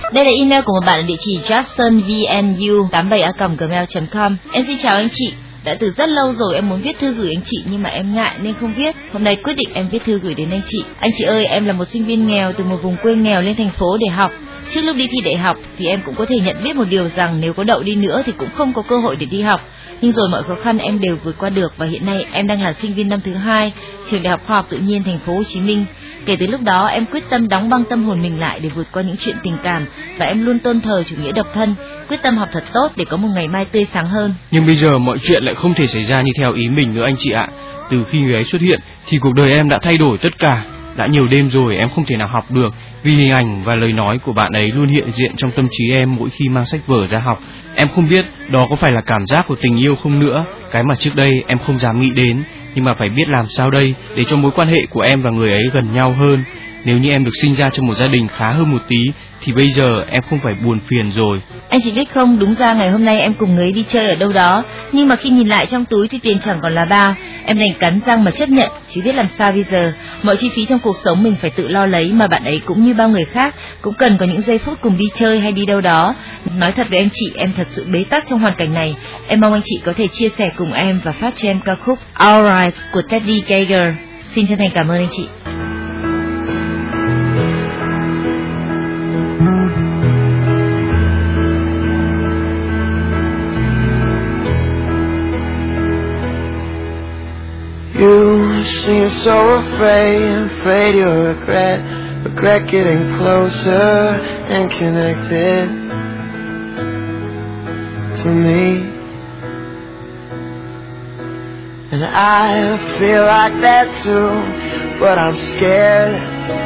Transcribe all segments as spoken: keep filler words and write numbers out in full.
Đây là email của một bạn ở địa chỉ jackson vnu tám mươi bảy a còng gmail chấm com. Em xin chào anh chị. Đã từ rất lâu rồi em muốn viết thư gửi anh chị nhưng mà em ngại nên không viết. Hôm nay quyết định em viết thư gửi đến anh chị. Anh chị ơi, em là một sinh viên nghèo từ một vùng quê nghèo lên thành phố để học. Trước lúc đi thi đại học thì em cũng có thể nhận biết một điều rằng nếu có đậu đi nữa thì cũng không có cơ hội để đi học. Nhưng rồi mọi khó khăn em đều vượt qua được và hiện nay em đang là sinh viên năm thứ hai trường Đại học Khoa học Tự nhiên thành phố Hồ Chí Minh. Kể từ lúc đó em quyết tâm đóng băng tâm hồn mình lại để vượt qua những chuyện tình cảm và em luôn tôn thờ chủ nghĩa độc thân, quyết tâm học thật tốt để có một ngày mai tươi sáng hơn. Nhưng bây giờ mọi chuyện lại không thể xảy ra như theo ý mình nữa anh chị ạ. Từ khi người ấy xuất hiện thì cuộc đời em đã thay đổi tất cả. Đã nhiều đêm rồi em không thể nào học được vì hình ảnh và lời nói của bạn ấy luôn hiện diện trong tâm trí em mỗi khi mang sách vở ra học. Em không biết đó có phải là cảm giác của tình yêu không nữa, cái mà trước đây em không dám nghĩ đến, nhưng mà phải biết làm sao đây để cho mối quan hệ của em và người ấy gần nhau hơn. Nếu như em được sinh ra trong một gia đình khá hơn một tí thì bây giờ em không phải buồn phiền rồi. Anh chị biết không, đúng ra ngày hôm nay em cùng người ấy đi chơi ở đâu đó, nhưng mà khi nhìn lại trong túi thì tiền chẳng còn là bao. Em đành cắn răng mà chấp nhận, chỉ biết làm sao bây giờ. Mọi chi phí trong cuộc sống mình phải tự lo lấy, mà bạn ấy cũng như bao người khác cũng cần có những giây phút cùng đi chơi hay đi đâu đó. Nói thật với anh chị, em thật sự bế tắc trong hoàn cảnh này. Em mong anh chị có thể chia sẻ cùng em và phát cho em ca khúc Alright của Teddy Geiger. Xin chân thành cảm ơn anh chị. You seem so afraid, afraid you'll regret, regret getting closer and connected to me. And I feel like that too, but I'm scared,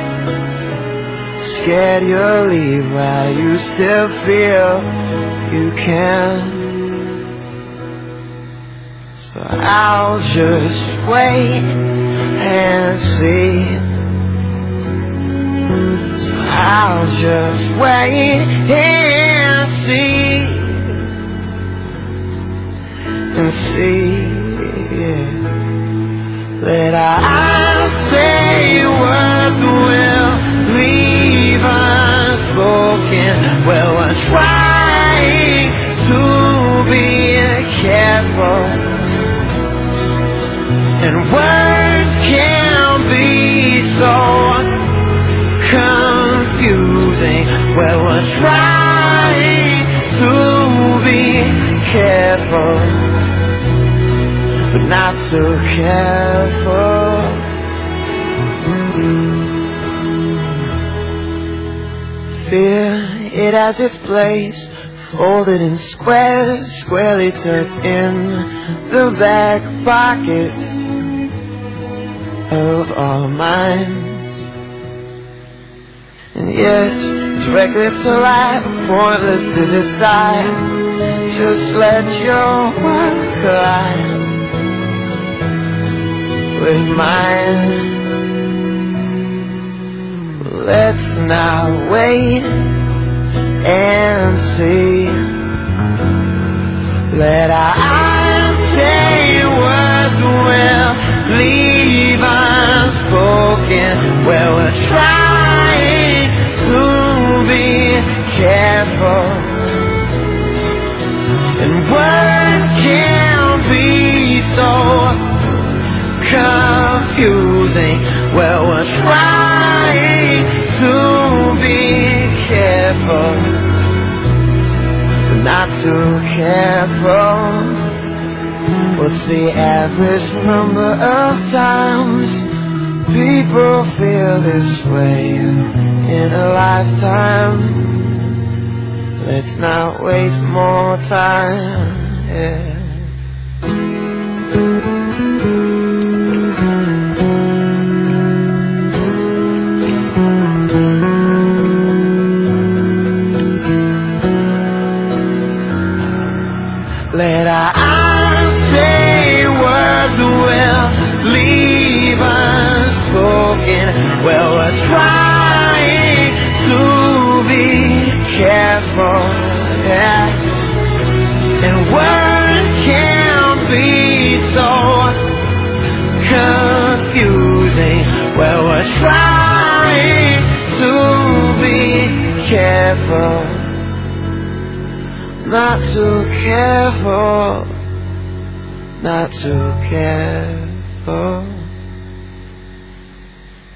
scared you'll leave while you still feel you can. So I'll just wait and see. So I'll just wait and see. And see, yeah. That I say words will leave unspoken. Well, we're trying to be careful. And words can be so confusing. Well, we're trying to be careful, but not so careful. Fear, it has its place, folded in squares, squarely tucked in the back pockets of our minds. And yes, it's reckless to lie, pointless to decide. Just let your heart collide with mine. Let's not wait and see. Let our eyes say words will leave unspoken. Well, we're trying to be careful, and words can be so confusing. Well, we're trying to be careful, but not too careful. What's the average number of times people feel this way in a lifetime? Let's not waste more time, yeah. Let our eyes say words will leave unspoken. Well, we're trying to be careful, yeah. And words careful, not too careful, not too careful.